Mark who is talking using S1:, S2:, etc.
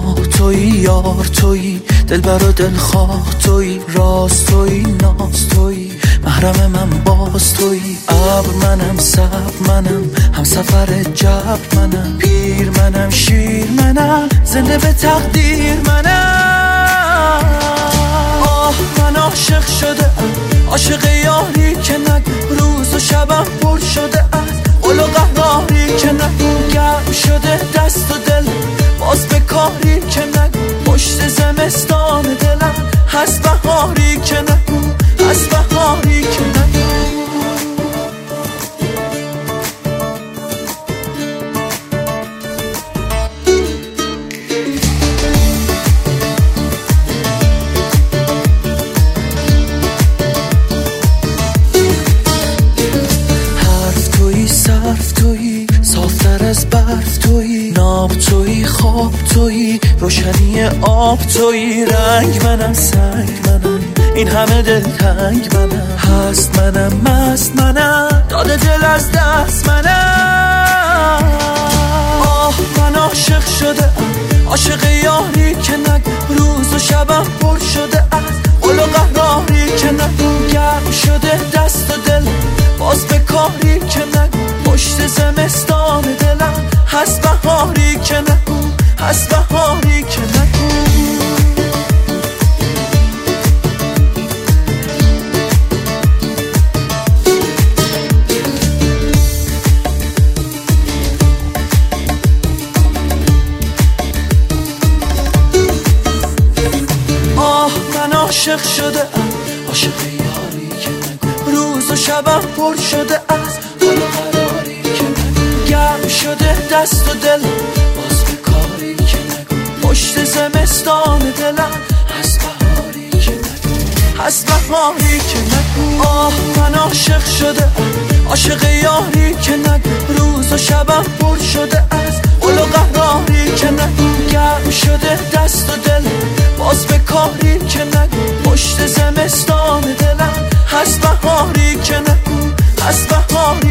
S1: ماه تویی، یار تویی، دلبر و دلخواه تویی، راز تویی، ناز تویی، محرم من باز تویی. ابر منم، صبر منم، هم سفر جبر منم، پیر منم، شیر منم، زنده به تقدیر منم. آه من عاشق شده ام، عاشق یاری که نگو روز و شبم پر شده از قل و قهاری که نگو گرم شده دست و دل باز به کاری که نگو پشت زمستان دلم هست بهاری که نگو، هست بهاری که نگو. صرف تویی، صافتر از برف تویی، ناب تویی، خواب تویی، روشنی آب تویی. رنگ منم، سنگ منم، این همه دلتنگ منم، هست منم، مست منم، داده دل از دست منم. آه من عاشق شده ام، عاشق یاری که نگو روز و شبم پر شده از قل و قهاری که نگو گرم شده دست و دل باز به کاری که نگو پشت زمستان دلم هست بهاری که نگو، هست بهاری که نگو. آه من عاشق شده ام، عاشق یاری که نگو روز و شبم پر شده از قل و قراری که نگو گرم شده دست و دل باز به کاری که نگو پشت زمستان دلم هست بهاری که نگو، هست بهاری که نگو. آه من عاشق شده ام، عاشق یاری که نگو روز و شبم پر شده از قل و قهاری که نگو گرم شده دست و دل باز به کاری که نگو پشت زمستان دلم هست بهاری که نگو، هست بهاری